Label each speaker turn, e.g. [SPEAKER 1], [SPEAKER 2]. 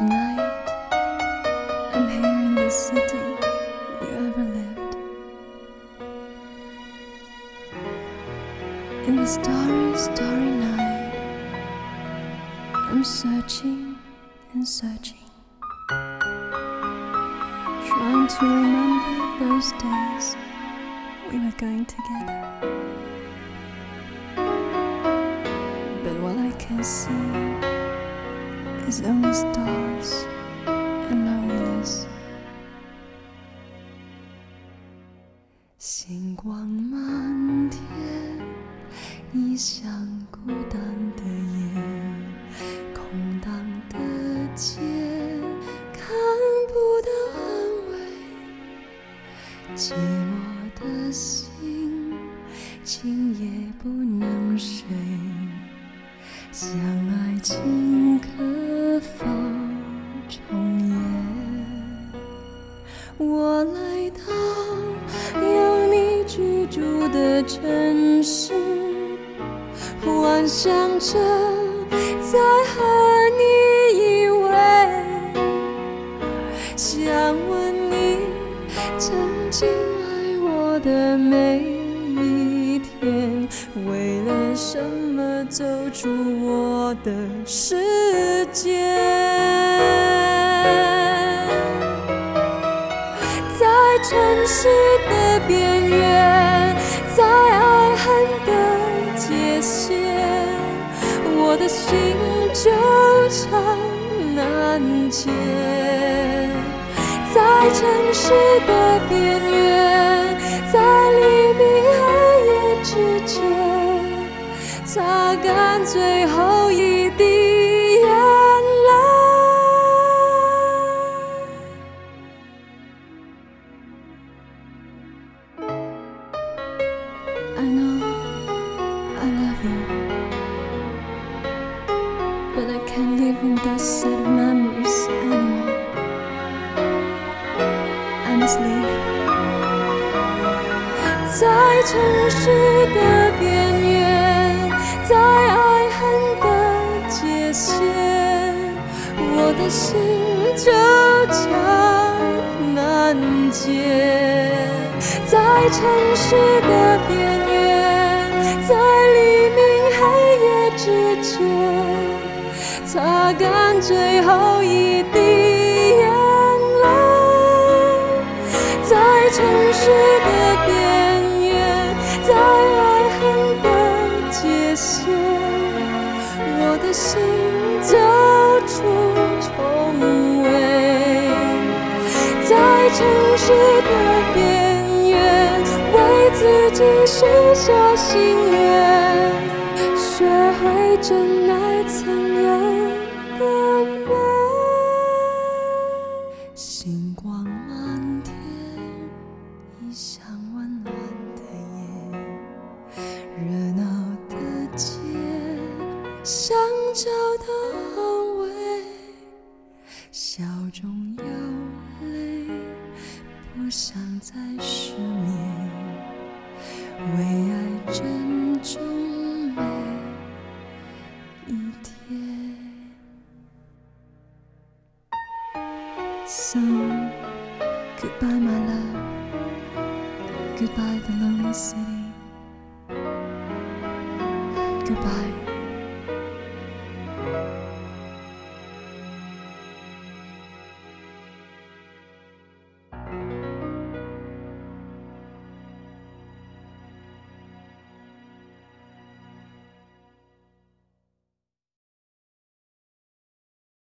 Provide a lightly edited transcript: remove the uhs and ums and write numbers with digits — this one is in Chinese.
[SPEAKER 1] Tonight, I'm here in the city you ever lived. In the starry, starry night, I'm searching and searching, trying to remember those days we were going together. But what I can see is only stars and loneliness. 星光满天，异乡孤单的夜，空荡的街，看不到安慰，寂寞的心，今夜不能睡，想爱情可否重演？我来到有你居住的城市，幻想着再和你依偎，想问你曾经爱我的每一天，为了什么走出我的世界？在城市的边缘，在爱恨的界限，我的心纠缠难解。在城市的边缘，在黎明黑夜之间，擦干最后一滴眼泪。I know I love you, but I can't live in those sad memories anymore. I must leave. 在城市的边缘，在爱恨的界限，我的心纠缠难解。在城市的边缘，在黎明黑夜之间，擦干最后一滴眼泪。在城市的边缘，在爱恨的界限，我的心走出重围。在城市的边缘，为自己许下心愿，学会真爱曾有的美。星光满天，异乡温暖的夜，热闹的街，想找到安慰，笑中有泪，不想再失眠，为爱珍重每一天。So, goodbye my love, goodbye the lonely city, goodbye